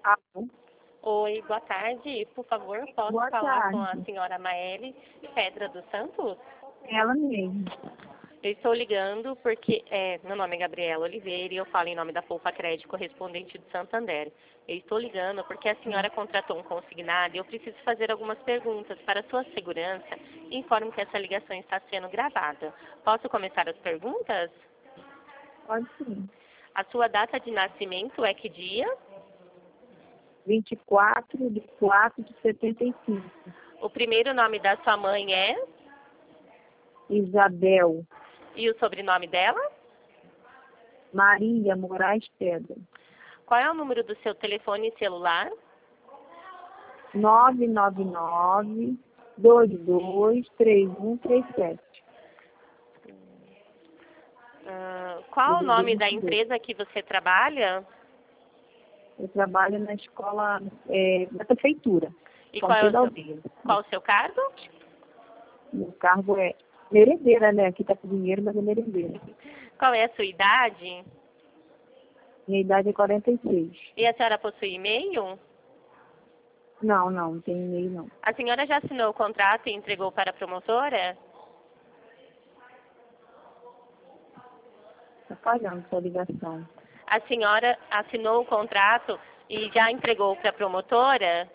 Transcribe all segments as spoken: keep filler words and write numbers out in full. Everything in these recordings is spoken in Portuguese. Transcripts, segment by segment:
Alô? Oi, boa tarde. Por favor, posso Boa falar tarde. com a senhora Maeli Pedra dos Santos? Ela mesmo. Eu estou ligando porque é, meu nome é Gabriela Oliveira e eu falo em nome da Poupa Crédito correspondente de Santander. Eu estou ligando porque a senhora contratou um consignado e eu preciso fazer algumas perguntas para sua segurança e informo que essa ligação está sendo gravada. Posso começar as perguntas? Pode sim. A sua data de nascimento é que dia? vinte e quatro de quatro de setenta e cinco. O primeiro nome da sua mãe é? Isabel E o sobrenome dela? Maria Moraes Pedra. Qual é o número do seu telefone celular? nove nove nove, dois dois, três um três sete. Ah, qual o nome da empresa que você trabalha? Eu trabalho na escola é, da prefeitura. E São qual é o Pedro seu, Aldeia. qual o seu cargo? Meu cargo é merendeira, né? Aqui tá com dinheiro, mas é merendeira. Qual é a sua idade? Minha idade é quarenta e seis. E a senhora possui e-mail? Não, não, não tem e-mail não. A senhora já assinou o contrato e entregou para a promotora? Tá pagando sua ligação. A senhora assinou o contrato e já entregou para a promotora?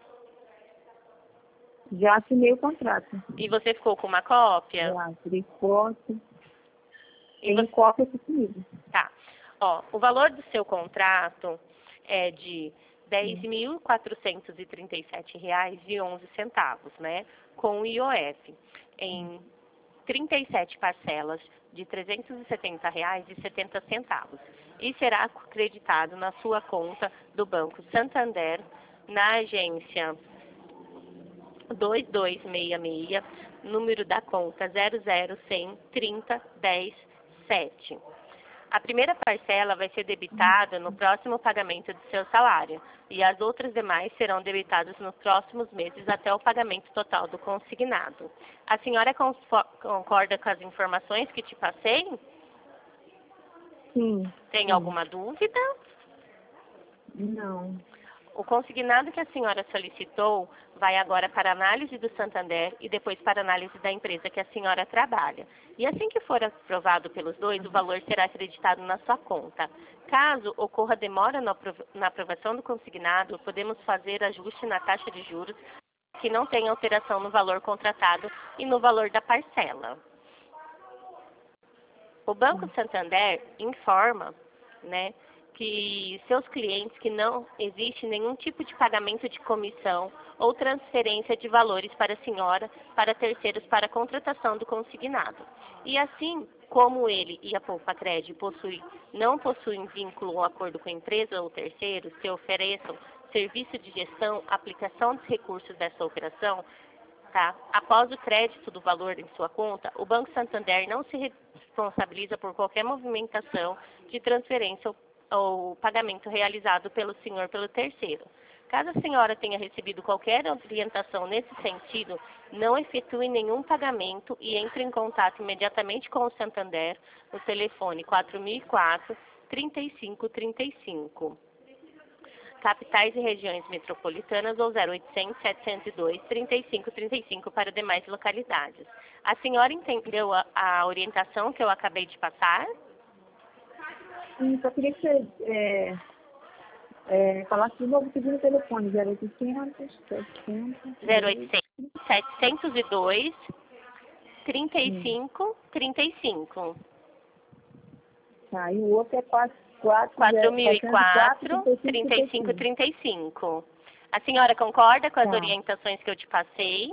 Já assinei o contrato. E você ficou com uma cópia? Já tirei foto. E Tem você... cópia aqui comigo. Tá. Ó, o valor do seu contrato é de dez mil quatrocentos e trinta e sete reais e onze centavos, né? Com o I O F, em trinta e sete parcelas de trezentos e setenta reais e setenta centavos. E será acreditado na sua conta do Banco Santander, na agência dois dois seis seis, número da conta zero zero cem trinta dez sete. A primeira parcela vai ser debitada no próximo pagamento do seu salário e as outras demais serão debitadas nos próximos meses até o pagamento total do consignado. A senhora concorda com as informações que te passei? Sim. Tem sim. alguma dúvida? Não. O consignado que a senhora solicitou vai agora para análise do Santander e depois para análise da empresa que a senhora trabalha. E assim que for aprovado pelos dois, o valor será acreditado na sua conta. Caso ocorra demora na aprovação do consignado, podemos fazer ajuste na taxa de juros que não tenha alteração no valor contratado e no valor da parcela. O Banco Santander informa, né, que seus clientes que não existe nenhum tipo de pagamento de comissão ou transferência de valores para a senhora, para terceiros, para a contratação do consignado. E assim como ele e a Poupa Crédito possuem, não possuem vínculo ou acordo com a empresa ou terceiros que ofereçam serviço de gestão, aplicação dos recursos dessa operação, tá? Após o crédito do valor em sua conta, o Banco Santander não se responsabiliza por qualquer movimentação de transferência ou ou pagamento realizado pelo senhor pelo terceiro. Caso a senhora tenha recebido qualquer orientação nesse sentido, não efetue nenhum pagamento e entre em contato imediatamente com o Santander no telefone quatro mil e quatro, trinta e cinco trinta e cinco. Capitais e regiões metropolitanas ou zero oitocentos, setecentos e dois, trinta e cinco trinta e cinco para demais localidades. A senhora entendeu a, a orientação que eu acabei de passar? Sim, só queria que você é, é, falasse de novo pedindo o telefone. zero oitocentos, setecentos. zero oitocentos, setecentos e dois, trinta e cinco trinta e cinco. Tá, e o outro é quatro mil e quatro, trinta e cinco trinta e cinco. A senhora concorda com as Tá. orientações que eu te passei?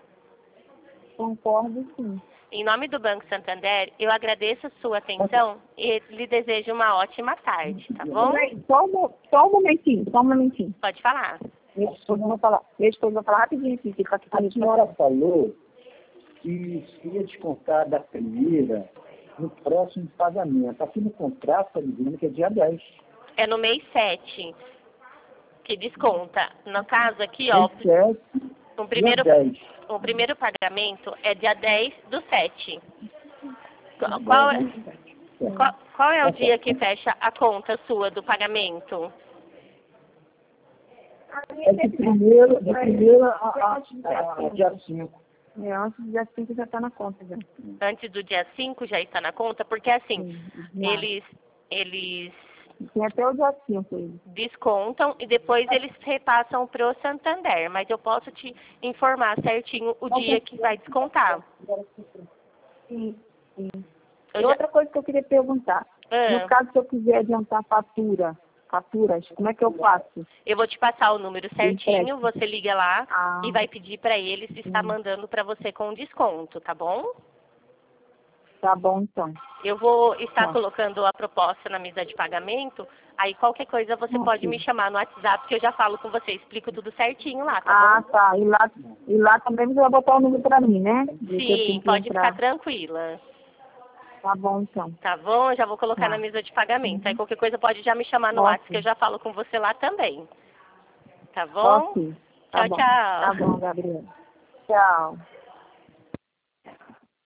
Concordo, sim. Em nome do Banco Santander, eu agradeço a sua atenção e lhe desejo uma ótima tarde, tá bom? Só um, só um momentinho, só um momentinho. Pode falar. Minha esposa vai falar, minha esposa vai falar rapidinho aqui. Que tá aqui A senhora falou que ia descontar da primeira no próximo pagamento. Aqui no contrato está dizendo que é dia dez. É no mês sete que desconta. No caso aqui, ó, sete, o primeiro, dia dez. o primeiro pagamento é dia dez do sete. Qual é, qual, qual é o dia que fecha a conta sua do pagamento? É de primeiro, de primeiro a, a, a, a dia cinco. É, antes do dia cinco já está na conta já. Antes do dia cinco já está na conta, porque assim, Sim, já. eles, eles Tem até o dia cinco aí. descontam e depois eles repassam pro Santander, mas eu posso te informar certinho o dia que vai descontar. Sim, sim. Eu E já- outra coisa que eu queria perguntar. Ah, No caso, se eu quiser adiantar fatura, faturas, como é que eu faço? eu vou te passar o número certinho, você liga lá Ah, e vai pedir para eles estar Hum. mandando para você com desconto, tá bom? tá bom então. Eu vou estar Tá. colocando a proposta na mesa de pagamento, aí qualquer coisa você Ok. pode me chamar no WhatsApp que eu já falo com você, explico tudo certinho lá, tá Ah, bom? tá. E lá, e lá também você vai botar o número pra mim, né? De que eu Sim, tenho que pode entrar. ficar tranquila, Tá bom então. tá bom? Eu já vou colocar Tá. na mesa de pagamento, aí qualquer coisa pode já me chamar no WhatsApp Ok. que eu já falo com você lá também, tá bom? Ok. Tchau, Tá bom. tchau. Tá bom, Gabriela. Tchau.